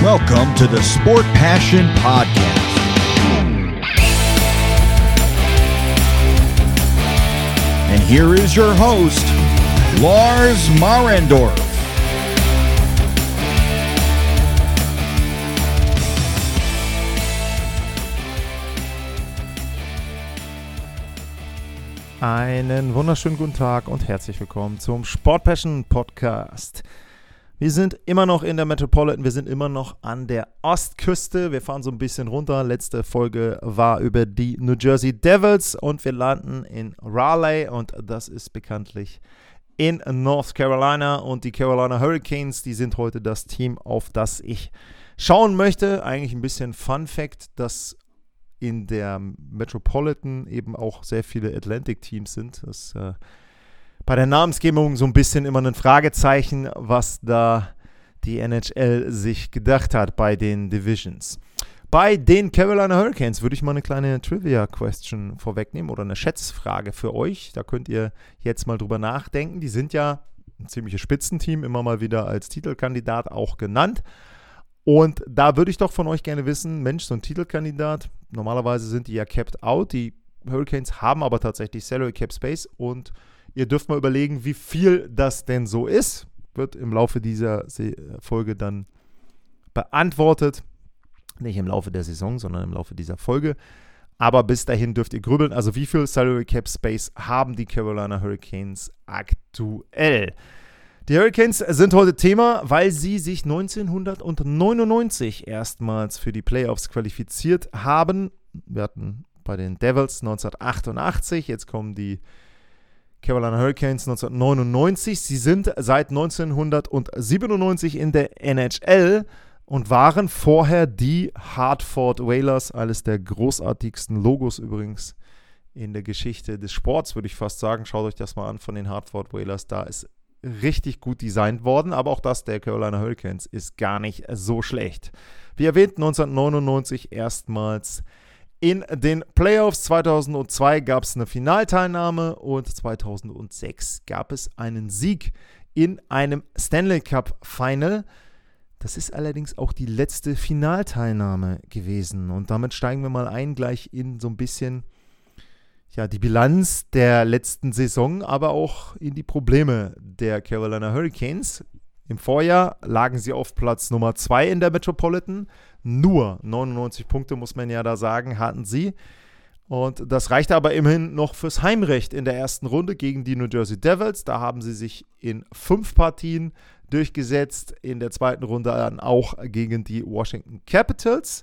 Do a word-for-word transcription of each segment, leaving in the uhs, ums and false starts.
Welcome to the Sport Passion Podcast. And here is your host, Lars Marendorf. Einen wunderschönen guten Tag und herzlich willkommen zum Sport Passion Podcast. Wir sind immer noch in der Metropolitan, wir sind immer noch an der Ostküste. Wir fahren so ein bisschen runter. Letzte Folge war über die New Jersey Devils und wir landen in Raleigh und das ist bekanntlich in North Carolina. Und die Carolina Hurricanes, die sind heute das Team, auf das ich schauen möchte. Eigentlich ein bisschen Fun Fact, dass in der Metropolitan eben auch sehr viele Atlantic-Teams sind. Das äh, bei der Namensgebung so ein bisschen immer ein Fragezeichen, was da die N H L sich gedacht hat bei den Divisions. Bei den Carolina Hurricanes würde ich mal eine kleine Trivia-Question vorwegnehmen oder eine Schätzfrage für euch. Da könnt ihr jetzt mal drüber nachdenken. Die sind ja ein ziemliches Spitzenteam, immer mal wieder als Titelkandidat auch genannt. Und da würde ich doch von euch gerne wissen, Mensch, so ein Titelkandidat, normalerweise sind die ja capped out. Die Hurricanes haben aber tatsächlich Salary Cap Space und ihr dürft mal überlegen, wie viel das denn so ist. Wird im Laufe dieser Folge dann beantwortet. Nicht im Laufe der Saison, sondern im Laufe dieser Folge. Aber bis dahin dürft ihr grübeln. Also wie viel Salary Cap Space haben die Carolina Hurricanes aktuell? Die Hurricanes sind heute Thema, weil sie sich neunzehnhundertneunundneunzig erstmals für die Playoffs qualifiziert haben. Wir hatten bei den Devils neunzehnhundertachtundachtzig, jetzt kommen die Carolina Hurricanes neunzehnhundertneunundneunzig. Sie sind seit neunzehnhundertsiebenundneunzig in der N H L und waren vorher die Hartford Whalers, eines der großartigsten Logos übrigens in der Geschichte des Sports, würde ich fast sagen. Schaut euch das mal an von den Hartford Whalers, da ist richtig gut designt worden, aber auch das der Carolina Hurricanes ist gar nicht so schlecht. Wie erwähnt, neunzehnhundertneunundneunzig erstmals in den Playoffs. zweitausendzwei gab es eine Finalteilnahme und zweitausendsechs gab es einen Sieg in einem Stanley Cup Final. Das ist allerdings auch die letzte Finalteilnahme gewesen und damit steigen wir mal ein gleich in so ein bisschen ja, die Bilanz der letzten Saison, aber auch in die Probleme der Carolina Hurricanes. Im Vorjahr lagen sie auf Platz Nummer zwei in der Metropolitan. Nur neunundneunzig Punkte, muss man ja da sagen, hatten sie. Und das reichte aber immerhin noch fürs Heimrecht in der ersten Runde gegen die New Jersey Devils. Da haben sie sich in fünf Partien durchgesetzt. In der zweiten Runde dann auch gegen die Washington Capitals.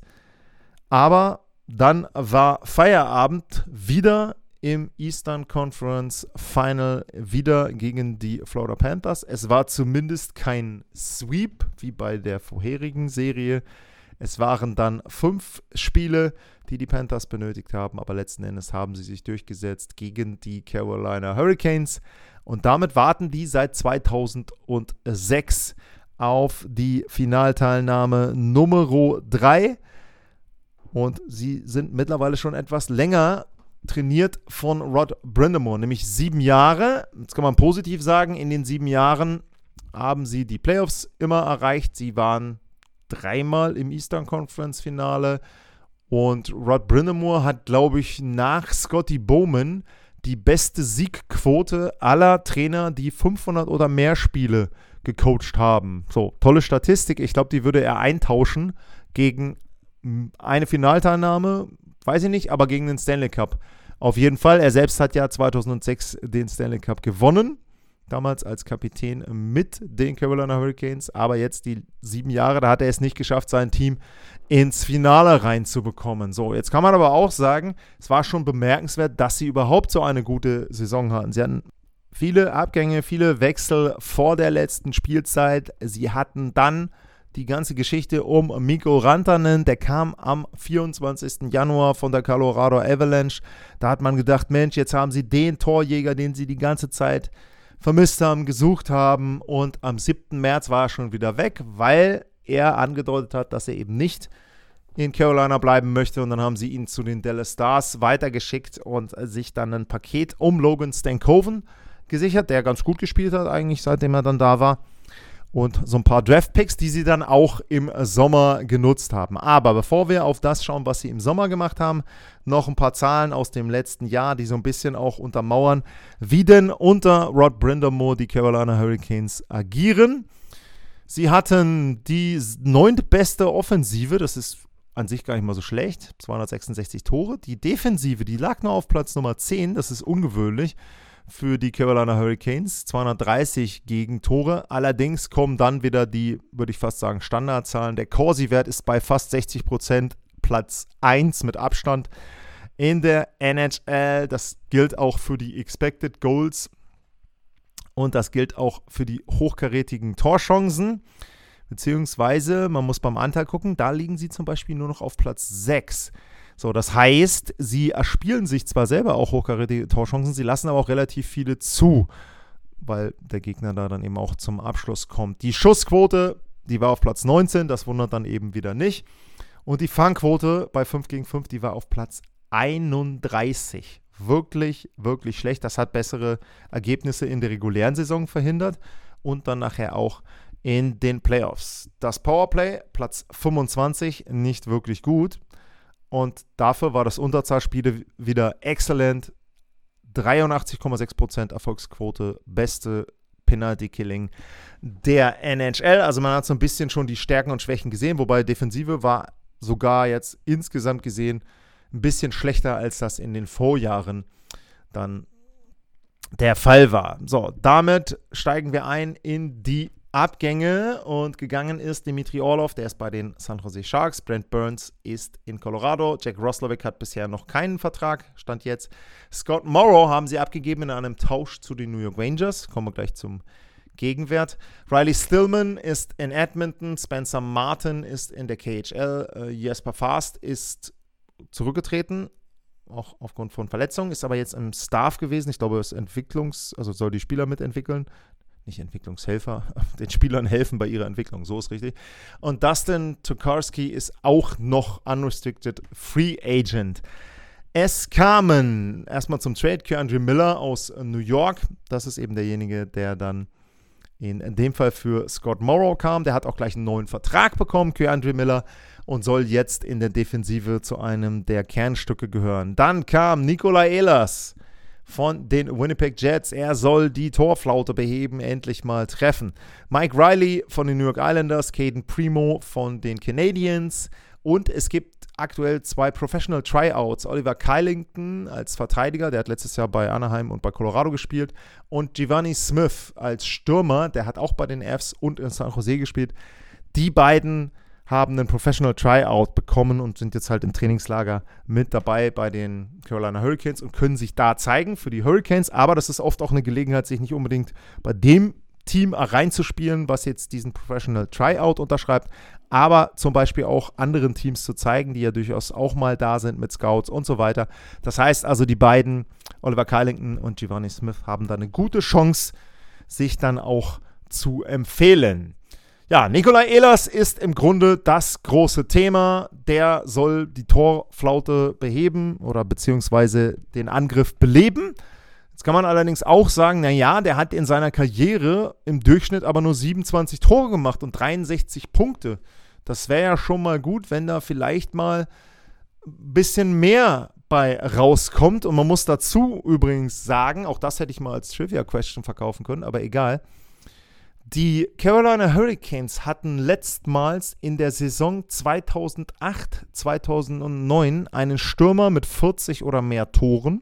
Aber dann war Feierabend wieder im Eastern Conference Final, wieder gegen die Florida Panthers. Es war zumindest kein Sweep wie bei der vorherigen Serie. Es waren dann fünf Spiele, die die Panthers benötigt haben, aber letzten Endes haben sie sich durchgesetzt gegen die Carolina Hurricanes. Und damit warten die seit zweitausendsechs auf die Finalteilnahme Nummer drei. Und sie sind mittlerweile schon etwas länger trainiert von Rod Brind'Amour, nämlich sieben Jahre. Jetzt kann man positiv sagen, in den sieben Jahren haben sie die Playoffs immer erreicht. Sie waren dreimal im Eastern Conference Finale und Rod Brind'Amour hat, glaube ich, nach Scotty Bowman die beste Siegquote aller Trainer, die fünfhundert oder mehr Spiele gecoacht haben. So, tolle Statistik. Ich glaube, die würde er eintauschen gegen eine Finalteilnahme, weiß ich nicht, aber gegen den Stanley Cup. Auf jeden Fall, er selbst hat ja zweitausendsechs den Stanley Cup gewonnen, damals als Kapitän mit den Carolina Hurricanes, aber jetzt die sieben Jahre, da hat er es nicht geschafft, sein Team ins Finale reinzubekommen. So, jetzt kann man aber auch sagen, es war schon bemerkenswert, dass sie überhaupt so eine gute Saison hatten. Sie hatten viele Abgänge, viele Wechsel vor der letzten Spielzeit. Sie hatten dann die ganze Geschichte um Mikko Rantanen, der kam am vierundzwanzigsten Januar von der Colorado Avalanche. Da hat man gedacht, Mensch, jetzt haben sie den Torjäger, den sie die ganze Zeit vermisst haben, gesucht haben. Und am siebten März war er schon wieder weg, weil er angedeutet hat, dass er eben nicht in Carolina bleiben möchte. Und dann haben sie ihn zu den Dallas Stars weitergeschickt und sich dann ein Paket um Logan Stankoven gesichert, der ganz gut gespielt hat eigentlich, seitdem er dann da war. und so ein paar Draft-Picks, die sie dann auch im Sommer genutzt haben. Aber bevor wir auf das schauen, was sie im Sommer gemacht haben, noch ein paar Zahlen aus dem letzten Jahr, die so ein bisschen auch untermauern, wie denn unter Rod Brind'Amour die Carolina Hurricanes agieren. Sie hatten die neuntbeste Offensive, das ist an sich gar nicht mal so schlecht, zweihundertsechsundsechzig Tore. Die Defensive, die lag nur auf Platz Nummer zehn, das ist ungewöhnlich für die Carolina Hurricanes, zweihundertdreißig Gegentore. Allerdings kommen dann wieder die, würde ich fast sagen, Standardzahlen. Der Corsi-Wert ist bei fast sechzig Prozent, Platz eins mit Abstand in der N H L. Das gilt auch für die Expected Goals und das gilt auch für die hochkarätigen Torchancen. Beziehungsweise, man muss beim Anteil gucken, da liegen sie zum Beispiel nur noch auf Platz sechs. So, das heißt, sie erspielen sich zwar selber auch hochkarätige Torchancen, sie lassen aber auch relativ viele zu, weil der Gegner da dann eben auch zum Abschluss kommt. Die Schussquote, die war auf Platz neunzehn, das wundert dann eben wieder nicht. Und die Fangquote bei fünf gegen fünf, die war auf Platz einunddreißig. Wirklich, wirklich schlecht. Das hat bessere Ergebnisse in der regulären Saison verhindert und dann nachher auch in den Playoffs. Das Powerplay, Platz fünfundzwanzig, nicht wirklich gut. Und dafür war das Unterzahlspiel wieder exzellent. dreiundachtzig Komma sechs Prozent Erfolgsquote, beste Penalty-Killing der N H L. Also man hat so ein bisschen schon die Stärken und Schwächen gesehen, wobei Defensive war sogar jetzt insgesamt gesehen ein bisschen schlechter, als das in den Vorjahren dann der Fall war. So, damit steigen wir ein in die Abgänge und gegangen ist Dmitry Orlov, der ist bei den San Jose Sharks. Brent Burns ist in Colorado. Jack Roslovic hat bisher noch keinen Vertrag, stand jetzt. Scott Morrow haben sie abgegeben in einem Tausch zu den New York Rangers. Kommen wir gleich zum Gegenwert. Riley Stillman ist in Edmonton. Spencer Martin ist in der K H L. Uh, Jesper Fast ist zurückgetreten, auch aufgrund von Verletzungen, ist aber jetzt im Staff gewesen. Ich glaube, es ist Entwicklungs-, also soll die Spieler mitentwickeln. Nicht Entwicklungshelfer, den Spielern helfen bei ihrer Entwicklung, so ist richtig. Und Dustin Tokarski ist auch noch Unrestricted Free Agent. Es kamen erstmal zum Trade K'Andre Miller aus New York. Das ist eben derjenige, der dann in, in dem Fall für Scott Morrow kam. Der hat auch gleich einen neuen Vertrag bekommen, K'Andre Miller, und soll jetzt in der Defensive zu einem der Kernstücke gehören. Dann kam Nikolai Ehlers von den Winnipeg Jets. Er soll die Torflaute beheben, endlich mal treffen. Mike Riley von den New York Islanders, Caden Primo von den Canadiens und es gibt aktuell zwei Professional Tryouts. Oliver Kylington als Verteidiger, der hat letztes Jahr bei Anaheim und bei Colorado gespielt, und Giovanni Smith als Stürmer, der hat auch bei den Avs und in San Jose gespielt. Die beiden haben einen Professional Tryout bekommen und sind jetzt halt im Trainingslager mit dabei bei den Carolina Hurricanes und können sich da zeigen für die Hurricanes. Aber das ist oft auch eine Gelegenheit, sich nicht unbedingt bei dem Team reinzuspielen, was jetzt diesen Professional Tryout unterschreibt, aber zum Beispiel auch anderen Teams zu zeigen, die ja durchaus auch mal da sind mit Scouts und so weiter. Das heißt also, die beiden, Oliver Kylington und Giovanni Smith, haben da eine gute Chance, sich dann auch zu empfehlen. Ja, Nikolai Ehlers ist im Grunde das große Thema. Der soll die Torflaute beheben oder beziehungsweise den Angriff beleben. Jetzt kann man allerdings auch sagen, naja, der hat in seiner Karriere im Durchschnitt aber nur siebenundzwanzig Tore gemacht und dreiundsechzig Punkte. Das wäre ja schon mal gut, wenn da vielleicht mal ein bisschen mehr bei rauskommt. Und man muss dazu übrigens sagen, auch das hätte ich mal als Trivia-Question verkaufen können, aber egal. Die Carolina Hurricanes hatten letztmals in der Saison zweitausendacht zweitausendneun einen Stürmer mit vierzig oder mehr Toren.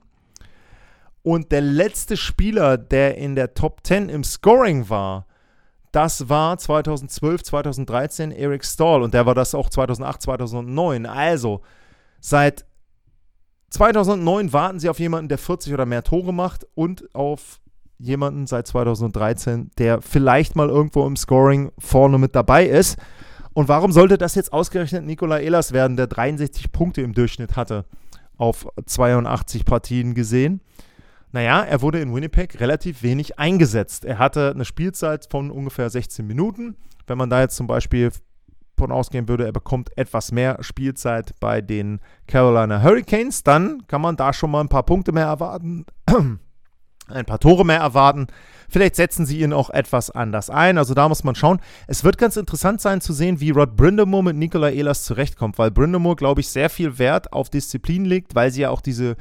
Und der letzte Spieler, der in der Top zehn im Scoring war, das war zweitausendzwölf zweitausenddreizehn Eric Staal. Und der war das auch zweitausendacht zweitausendneun. Also seit zweitausendneun warten sie auf jemanden, der vierzig oder mehr Tore macht, und auf jemanden seit zweitausenddreizehn, der vielleicht mal irgendwo im Scoring vorne mit dabei ist. Und warum sollte das jetzt ausgerechnet Nikolai Ehlers werden, der dreiundsechzig Punkte im Durchschnitt hatte, auf zweiundachtzig Partien gesehen? Naja, er wurde in Winnipeg relativ wenig eingesetzt. Er hatte eine Spielzeit von ungefähr sechzehn Minuten. Wenn man da jetzt zum Beispiel von ausgehen würde, er bekommt etwas mehr Spielzeit bei den Carolina Hurricanes, dann kann man da schon mal ein paar Punkte mehr erwarten. ein paar Tore mehr erwarten. Vielleicht setzen sie ihn auch etwas anders ein. Also da muss man schauen. Es wird ganz interessant sein zu sehen, wie Rod Brind'Amour mit Nikola Ehlers zurechtkommt, weil Brind'Amour, glaube ich, sehr viel Wert auf Disziplin legt, weil sie ja auch diese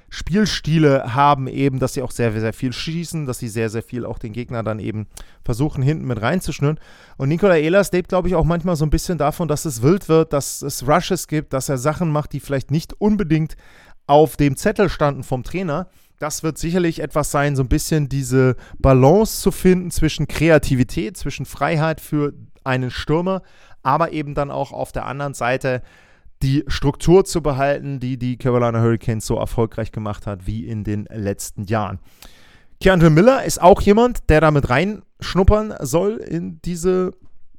Spielstile haben eben, dass sie auch sehr, sehr viel schießen, dass sie sehr, sehr viel auch den Gegner dann eben versuchen, hinten mit reinzuschnüren. Und Nikola Ehlers lebt, glaube ich, auch manchmal so ein bisschen davon, dass es wild wird, dass es Rushes gibt, dass er Sachen macht, die vielleicht nicht unbedingt auf dem Zettel standen vom Trainer. Das wird sicherlich etwas sein, so ein bisschen diese Balance zu finden zwischen Kreativität, zwischen Freiheit für einen Stürmer, aber eben dann auch auf der anderen Seite die Struktur zu behalten, die die Carolina Hurricanes so erfolgreich gemacht hat wie in den letzten Jahren. K'Andre Miller ist auch jemand, der damit reinschnuppern soll in diese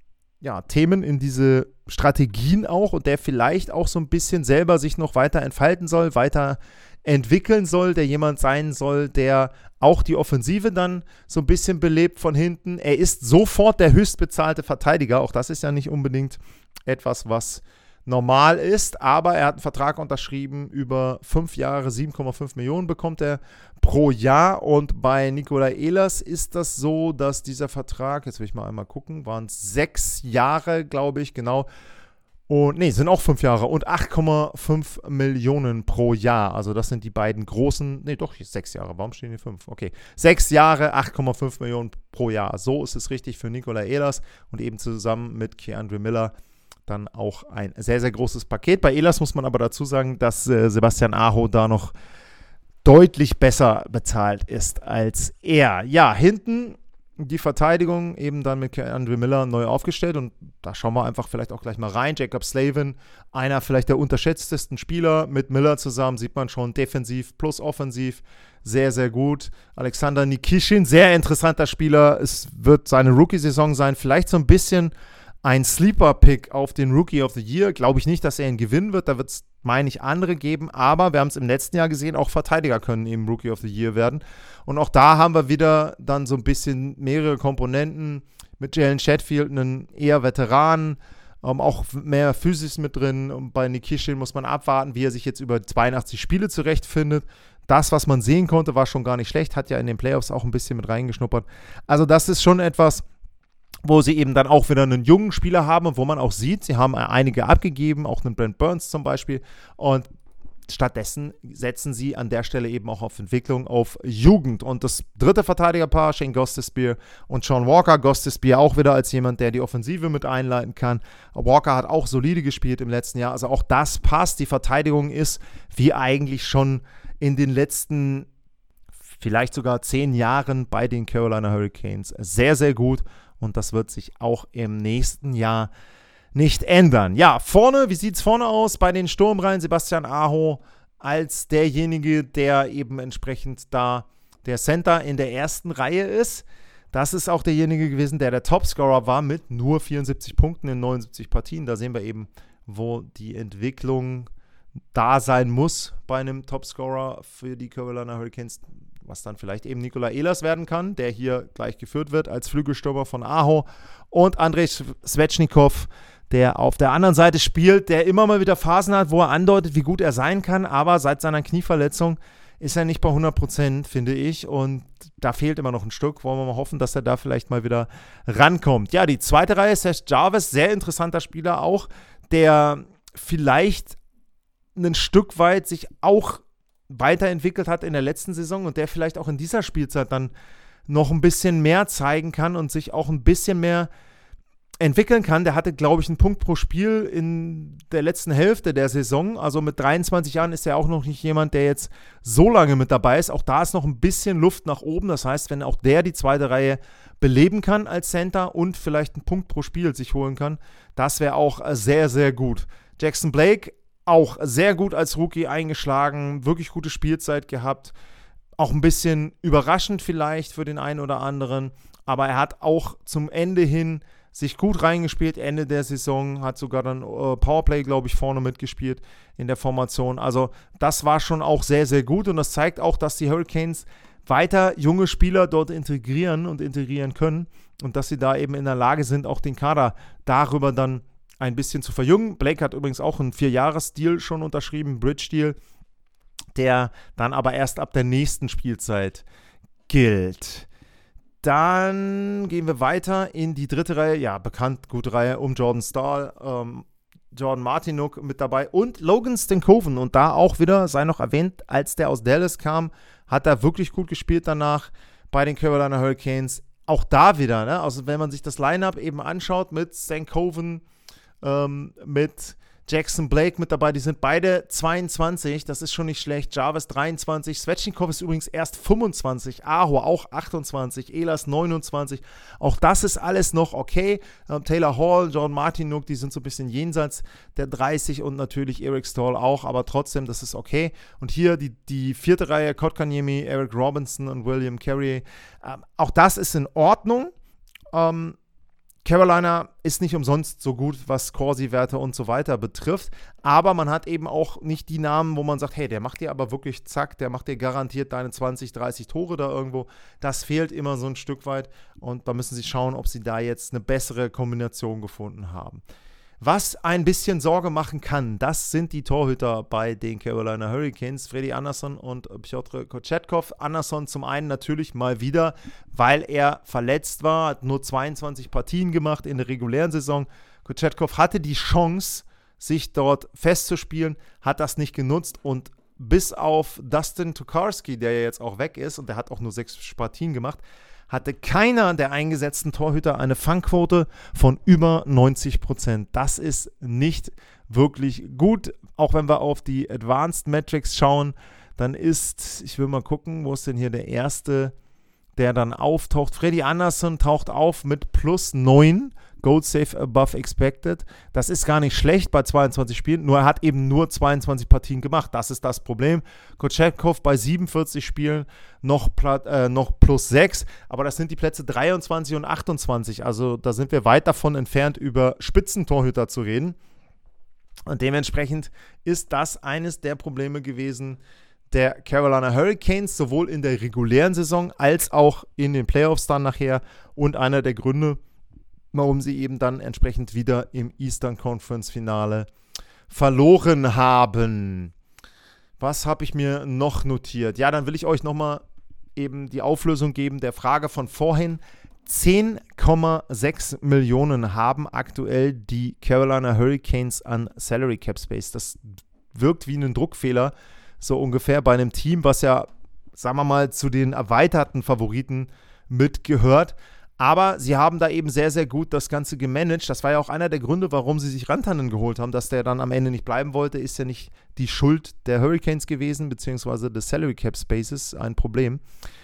ja, Themen, in diese Strategien auch und der vielleicht auch so ein bisschen selber sich noch weiter entfalten soll, weiter entwickeln soll, der jemand sein soll, der auch die Offensive dann so ein bisschen belebt von hinten. Er ist sofort der höchstbezahlte Verteidiger, auch das ist ja nicht unbedingt etwas, was normal ist, aber er hat einen Vertrag unterschrieben, über fünf Jahre, sieben Komma fünf Millionen bekommt er pro Jahr und bei Nikola Ehlers ist das so, dass dieser Vertrag, jetzt will ich mal einmal gucken, waren es sechs Jahre, glaube ich, genau, und nee, sind auch fünf Jahre und acht Komma fünf Millionen pro Jahr. Also das sind die beiden großen, nee doch, sechs Jahre, warum stehen hier fünf? Okay, sechs Jahre, acht Komma fünf Millionen pro Jahr. So ist es richtig für Nikola Ehlers und eben zusammen mit K'Andre Miller dann auch ein sehr, sehr großes Paket. Bei Ehlers muss man aber dazu sagen, dass äh, Sebastian Aho da noch deutlich besser bezahlt ist als er. Ja, hinten die Verteidigung eben dann mit K'Andre Miller neu aufgestellt und da schauen wir einfach vielleicht auch gleich mal rein. Jacob Slavin, einer vielleicht der unterschätztesten Spieler, mit Miller zusammen sieht man schon defensiv plus offensiv sehr, sehr gut. Alexander Nikishin, sehr interessanter Spieler, es wird seine Rookie-Saison sein, vielleicht so ein bisschen ein Sleeper-Pick auf den Rookie of the Year. Glaube ich nicht, dass er ihn gewinnen wird. Da wird es, meine ich, andere geben. Aber wir haben es im letzten Jahr gesehen, auch Verteidiger können eben Rookie of the Year werden. Und auch da haben wir wieder dann so ein bisschen mehrere Komponenten. Mit Jalen Chatfield, einen eher Veteranen, ähm, auch mehr Physis mit drin. Und bei Nikishin muss man abwarten, wie er sich jetzt über zweiundachtzig Spiele zurechtfindet. Das, was man sehen konnte, war schon gar nicht schlecht. Hat ja in den Playoffs auch ein bisschen mit reingeschnuppert. Also das ist schon etwas, wo sie eben dann auch wieder einen jungen Spieler haben und wo man auch sieht, sie haben einige abgegeben, auch einen Brent Burns zum Beispiel, und stattdessen setzen sie an der Stelle eben auch auf Entwicklung, auf Jugend. Und das dritte Verteidigerpaar, Shane Gostisbehere und Sean Walker, Gostisbehere auch wieder als jemand, der die Offensive mit einleiten kann. Walker hat auch solide gespielt im letzten Jahr, also auch das passt. Die Verteidigung ist, wie eigentlich schon in den letzten vielleicht sogar zehn Jahren bei den Carolina Hurricanes, sehr, sehr gut. Und das wird sich auch im nächsten Jahr nicht ändern. Ja, vorne, wie sieht es vorne aus? Bei den Sturmreihen Sebastian Aho als derjenige, der eben entsprechend da der Center in der ersten Reihe ist. Das ist auch derjenige gewesen, der der Topscorer war mit nur vierundsiebzig Punkten in neunundsiebzig Partien. Da sehen wir eben, wo die Entwicklung da sein muss bei einem Topscorer für die Carolina Hurricanes, was dann vielleicht eben Nikola Ehlers werden kann, der hier gleich geführt wird als Flügelstürmer von Aho, und Andrei Svechnikov, der auf der anderen Seite spielt, der immer mal wieder Phasen hat, wo er andeutet, wie gut er sein kann, aber seit seiner Knieverletzung ist er nicht bei hundert Prozent, finde ich, und da fehlt immer noch ein Stück. Wollen wir mal hoffen, dass er da vielleicht mal wieder rankommt. Ja, die zweite Reihe, Seth Jarvis, sehr interessanter Spieler auch, der vielleicht ein Stück weit sich auch weiterentwickelt hat in der letzten Saison und der vielleicht auch in dieser Spielzeit dann noch ein bisschen mehr zeigen kann und sich auch ein bisschen mehr entwickeln kann. Der hatte, glaube ich, einen Punkt pro Spiel in der letzten Hälfte der Saison. Also mit dreiundzwanzig Jahren ist er auch noch nicht jemand, der jetzt so lange mit dabei ist. Auch da ist noch ein bisschen Luft nach oben. Das heißt, wenn auch der die zweite Reihe beleben kann als Center und vielleicht einen Punkt pro Spiel sich holen kann, das wäre auch sehr, sehr gut. Jackson Blake auch sehr gut als Rookie eingeschlagen, wirklich gute Spielzeit gehabt, auch ein bisschen überraschend vielleicht für den einen oder anderen, aber er hat auch zum Ende hin sich gut reingespielt, Ende der Saison, hat sogar dann äh, Powerplay, glaube ich, vorne mitgespielt in der Formation, also das war schon auch sehr, sehr gut und das zeigt auch, dass die Hurricanes weiter junge Spieler dort integrieren und integrieren können und dass sie da eben in der Lage sind, auch den Kader darüber dann ein bisschen zu verjüngen. Blake hat übrigens auch einen Vier-Jahres-Deal schon unterschrieben, Bridge-Deal, der dann aber erst ab der nächsten Spielzeit gilt. Dann gehen wir weiter in die dritte Reihe. Ja, bekannt, gute Reihe um Jordan Staal, ähm, Jordan Martinook mit dabei und Logan Stankoven. Und da auch wieder, sei noch erwähnt, als der aus Dallas kam, hat er wirklich gut gespielt danach bei den Carolina Hurricanes. Auch da wieder, ne? Also wenn man sich das Lineup eben anschaut mit Stankoven, ähm, mit Jackson Blake mit dabei, die sind beide zweiundzwanzig, das ist schon nicht schlecht. Jarvis dreiundzwanzig, Svechnikov ist übrigens erst fünfundzwanzig, Aho auch achtundzwanzig, Ehlers neunundzwanzig, auch das ist alles noch okay. Ähm, Taylor Hall, Jordan Martinook, die sind so ein bisschen jenseits der dreißig und natürlich Eric Staal auch, aber trotzdem, das ist okay. Und hier die, die vierte Reihe, Kotkaniemi, Eric Robinson und William Carrier, ähm, auch das ist in Ordnung. Ähm, Carolina ist nicht umsonst so gut, was Corsi-Werte und so weiter betrifft, aber man hat eben auch nicht die Namen, wo man sagt, hey, der macht dir aber wirklich zack, der macht dir garantiert deine zwanzig, dreißig Tore da irgendwo. Das fehlt immer so ein Stück weit und da müssen sie schauen, ob sie da jetzt eine bessere Kombination gefunden haben. Was ein bisschen Sorge machen kann, das sind die Torhüter bei den Carolina Hurricanes, Freddy Anderson und Pjotr Kochetkov. Anderson zum einen natürlich mal wieder, weil er verletzt war, hat nur zweiundzwanzig Partien gemacht in der regulären Saison. Kochetkov hatte die Chance, sich dort festzuspielen, hat das nicht genutzt und bis auf Dustin Tokarski, der ja jetzt auch weg ist und der hat auch nur sechs Partien gemacht, hatte keiner der eingesetzten Torhüter eine Fangquote von über neunzig Prozent. Das ist nicht wirklich gut. Auch wenn wir auf die Advanced Metrics schauen, dann ist, ich will mal gucken, wo ist denn hier der erste, der dann auftaucht. Freddy Anderson taucht auf mit plus neun, Goal Save above expected. Das ist gar nicht schlecht bei zweiundzwanzig Spielen, nur er hat eben nur zweiundzwanzig Partien gemacht. Das ist das Problem. Kochetkov bei siebenundvierzig Spielen noch, äh, noch plus sechs, aber das sind die Plätze dreiundzwanzig und achtundzwanzig. Also da sind wir weit davon entfernt, über Spitzentorhüter zu reden. Und dementsprechend ist das eines der Probleme gewesen der Carolina Hurricanes, sowohl in der regulären Saison als auch in den Playoffs dann nachher und einer der Gründe, warum sie eben dann entsprechend wieder im Eastern Conference Finale verloren haben. Was habe ich mir noch notiert? Ja, dann will ich euch nochmal eben die Auflösung geben der Frage von vorhin. zehn Komma sechs Millionen haben aktuell die Carolina Hurricanes an Salary Cap Space. Das wirkt wie ein Druckfehler, so ungefähr bei einem Team, was ja, sagen wir mal, zu den erweiterten Favoriten mitgehört. Aber sie haben da eben sehr, sehr gut das Ganze gemanagt. Das war ja auch einer der Gründe, warum sie sich Rantanen geholt haben. Dass der dann am Ende nicht bleiben wollte, ist ja nicht die Schuld der Hurricanes gewesen, beziehungsweise des Salary Cap Spaces ein Problem.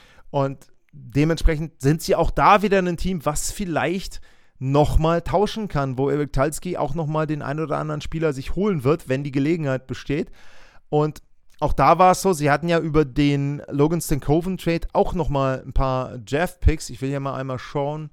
Und dementsprechend sind sie auch da wieder ein Team, was vielleicht nochmal tauschen kann, wo Eric Talski auch nochmal den einen oder anderen Spieler sich holen wird, wenn die Gelegenheit besteht. Und auch da war es so, sie hatten ja über den Logan Stankoven-Trade auch nochmal ein paar Draft-Picks. Ich will ja mal einmal schauen,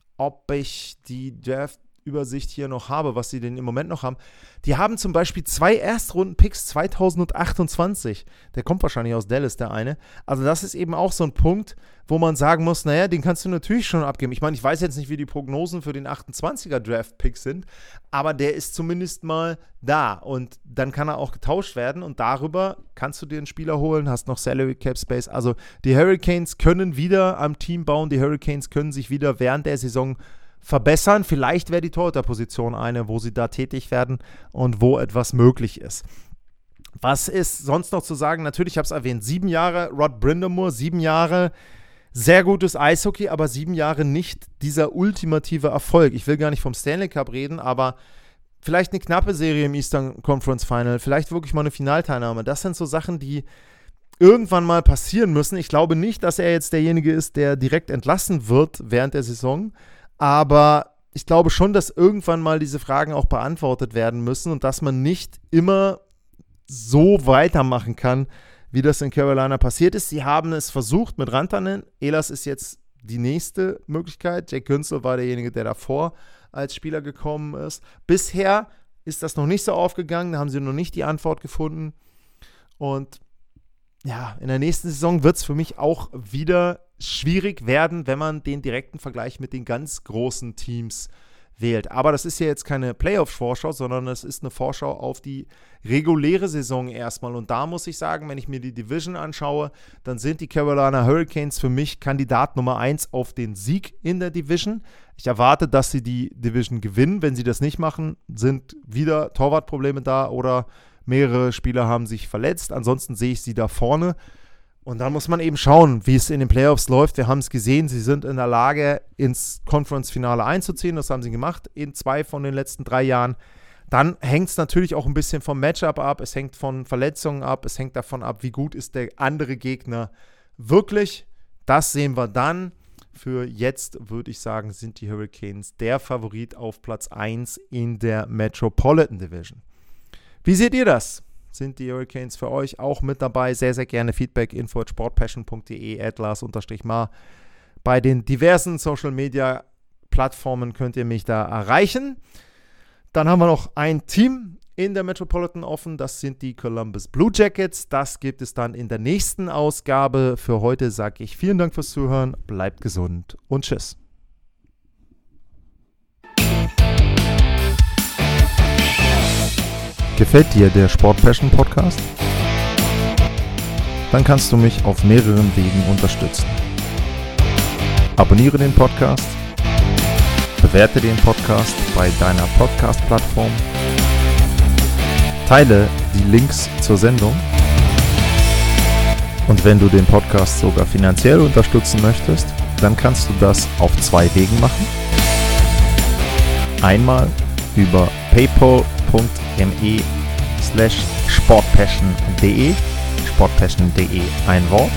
ob ich die Draft-Übersicht hier noch habe, was sie denn im Moment noch haben. Die haben zum Beispiel zwei Erstrunden-Picks zweitausendachtundzwanzig. Der kommt wahrscheinlich aus Dallas, der eine. Also das ist eben auch so ein Punkt, wo man sagen muss, naja, den kannst du natürlich schon abgeben. Ich meine, ich weiß jetzt nicht, wie die Prognosen für den achtundzwanziger Draft-Pick sind, aber der ist zumindest mal da und dann kann er auch getauscht werden und darüber kannst du dir einen Spieler holen, hast noch Salary Cap Space. Also die Hurricanes können wieder am Team bauen, die Hurricanes können sich wieder während der Saison verbessern. Vielleicht wäre die Torhüterposition eine, wo sie da tätig werden und wo etwas möglich ist. Was ist sonst noch zu sagen? Natürlich, ich habe es erwähnt, sieben Jahre Rod Brind'Amour, sieben Jahre sehr gutes Eishockey, aber sieben Jahre nicht dieser ultimative Erfolg. Ich will gar nicht vom Stanley Cup reden, aber vielleicht eine knappe Serie im Eastern Conference Final, vielleicht wirklich mal eine Finalteilnahme. Das sind so Sachen, die irgendwann mal passieren müssen. Ich glaube nicht, dass er jetzt derjenige ist, der direkt entlassen wird während der Saison, aber ich glaube schon, dass irgendwann mal diese Fragen auch beantwortet werden müssen und dass man nicht immer so weitermachen kann, wie das in Carolina passiert ist. Sie haben es versucht mit Rantanen. Ehlers ist jetzt die nächste Möglichkeit. Jake Günsel war derjenige, der davor als Spieler gekommen ist. Bisher ist das noch nicht so aufgegangen. Da haben sie noch nicht die Antwort gefunden. Und ja, in der nächsten Saison wird es für mich auch wieder schwierig werden, wenn man den direkten Vergleich mit den ganz großen Teams wählt. Aber das ist ja jetzt keine Playoff-Vorschau, sondern es ist eine Vorschau auf die reguläre Saison erstmal. Und da muss ich sagen, wenn ich mir die Division anschaue, dann sind die Carolina Hurricanes für mich Kandidat Nummer eins auf den Sieg in der Division. Ich erwarte, dass sie die Division gewinnen. Wenn sie das nicht machen, sind wieder Torwartprobleme da oder mehrere Spieler haben sich verletzt. Ansonsten sehe ich sie da vorne. Und dann muss man eben schauen, wie es in den Playoffs läuft. Wir haben es gesehen, sie sind in der Lage, ins Conference-Finale einzuziehen. Das haben sie gemacht in zwei von den letzten drei Jahren. Dann hängt es natürlich auch ein bisschen vom Matchup ab. Es hängt von Verletzungen ab. Es hängt davon ab, wie gut ist der andere Gegner wirklich. Das sehen wir dann. Für jetzt würde ich sagen, sind die Hurricanes der Favorit auf Platz eins in der Metropolitan Division. Wie seht ihr das? Sind die Hurricanes für euch auch mit dabei? Sehr, sehr gerne Feedback, info at sportpassion punkt de, at Lars-Mar. Bei den diversen Social-Media-Plattformen könnt ihr mich da erreichen. Dann haben wir noch ein Team in der Metropolitan offen. Das sind die Columbus Blue Jackets. Das gibt es dann in der nächsten Ausgabe. Für heute sage ich vielen Dank fürs Zuhören. Bleibt gesund und tschüss. Gefällt dir der Sport Passion Podcast? Dann kannst du mich auf mehreren Wegen unterstützen. Abonniere den Podcast, bewerte den Podcast bei deiner Podcast-Plattform, teile die Links zur Sendung und wenn du den Podcast sogar finanziell unterstützen möchtest, dann kannst du das auf zwei Wegen machen. Einmal über paypal punkt me slash sportpassion.de, sportpassion.de ein Wort.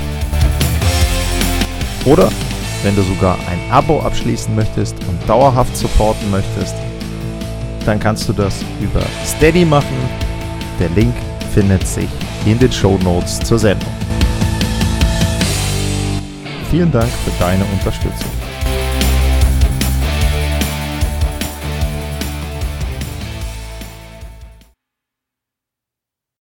Oder wenn du sogar ein Abo abschließen möchtest und dauerhaft supporten möchtest, dann kannst du das über Steady machen. Der Link findet sich in den Shownotes zur Sendung. Vielen Dank für deine Unterstützung.